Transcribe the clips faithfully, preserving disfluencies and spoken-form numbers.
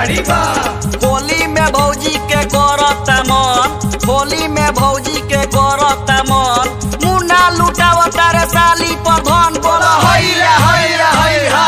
गाड़ी बा। होली में भौजी के करता मन, होली में भौजी के करता मन, मुन्ना लुटावता रे साली पर धन। बोला हैया हैया हैया।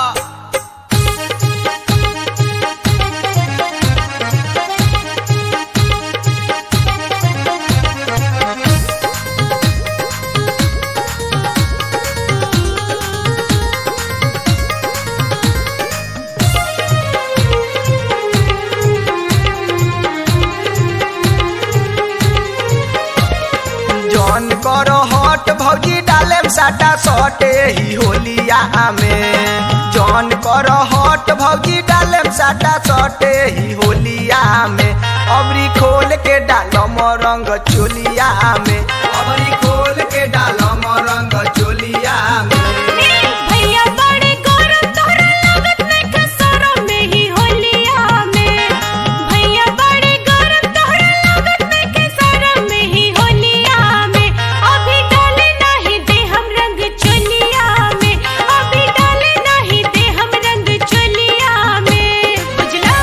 जौन करो हट भौजी डालेम साटा सटे ही होलिया में। जौन करो हट भौजी डालेम साटा सटे ही होलिया में। अबरी खोल के डालम रंग चोलिया में, अबरी खोल के डालम रंग चोलिया में। भैया बड़े गरम तोहरा लागत नइखे शरम में ही होलिया में। भैया बड़े गरम तोहरा लागत नइखे शरम में ही होलिया में। अभी डाले नाही दे हम रंग चोलिया में, अभी डाले नाही दे हम रंग चोलिया में। बुझला?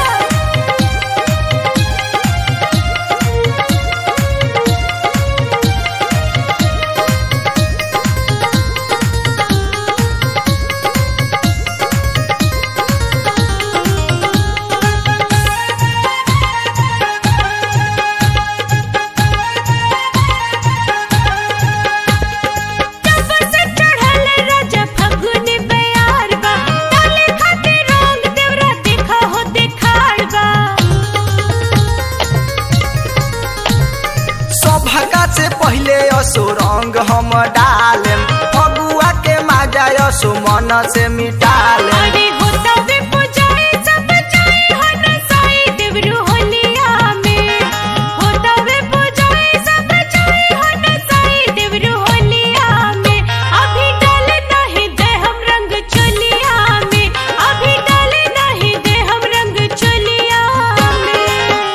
तब से चढ़ल राजा फगुन बयार बा, डाले खातिर रंग देवरा देखा हो देखाड़ बा। सौभाग्य से पहले असो रंग हम डालेम, फगुआ के माजा असो मन से मिटालेम। अरे होता वे पुजारी सब जाए हन साई देवरू होलिया में। होता वे पुजारी सब जाए हन साई देवरू होलिया में। अभी डाले नहीं दे हम रंग चोलिया में, अभी डाले नहीं दे हम रंग चोलिया में।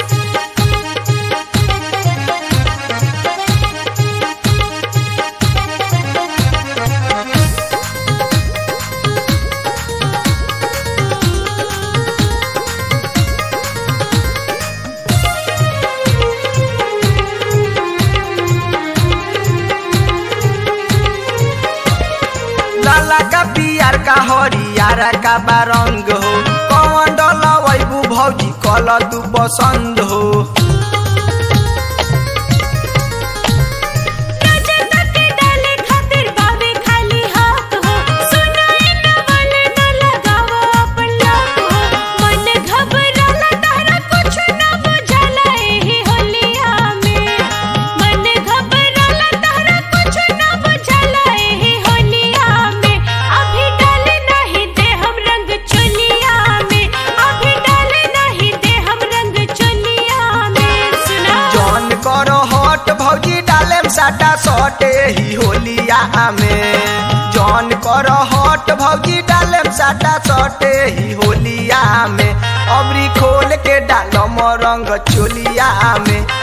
लाला का पियर का हरियर का बारंग हो, कौन डला वैबू भौजी कल तू पसंद हो। राजा के डाले खातिर बावे खाली हाथ हो, सुनाई न वाले न लगावो अपन लाख हो। मन घबराला तारा कुछ न बुझाला एही होलिया में। मन घबराला तारा कुछ न बुझाला एही होलिया में। अभी डाले नहीं दे हम रंग चोलिया में, अभी डाले नहीं दे हम रंग चोलिया में। सुना? जौन करो हट भौजी डालेम साटा सटे ही होलिया में। जौन करो हट भौजी डालेम साटा सटे ही होलिया में। अबरी खोल के डालम रंग चोलिया में,